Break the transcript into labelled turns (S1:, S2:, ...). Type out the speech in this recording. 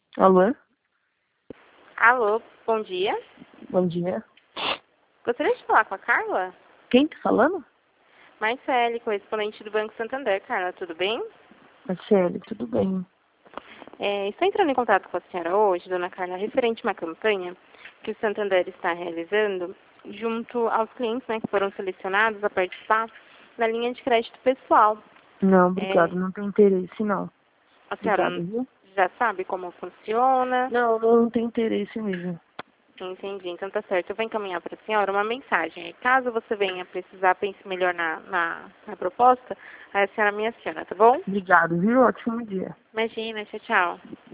S1: Alô?
S2: Alô, bom dia.
S1: Bom dia.
S2: Gostaria de falar com a Carla?
S1: Quem tá falando?
S2: Marcele, correspondente do Banco Santander. Carla, tudo bem?
S1: Marcele, tudo bem?
S2: Estou entrando em contato com a senhora hoje, dona Carla, referente a uma campanha que o Santander está realizando junto aos clientes, né, que foram selecionados a participar da linha de crédito pessoal.
S1: Não,
S2: É,
S1: obrigado. Não tem interesse, não.
S2: a
S1: Obrigado,
S2: senhora
S1: viu?
S2: já sabe como funciona?
S1: Não, não tem interesse mesmo.
S2: Entendi, então tá certo. Eu vou encaminhar para a senhora uma mensagem. Caso você venha precisar, pense melhor na proposta, aí a senhora me aciona, tá bom?
S1: Obrigado, viu? Ótimo dia.
S2: Imagina, tchau, tchau.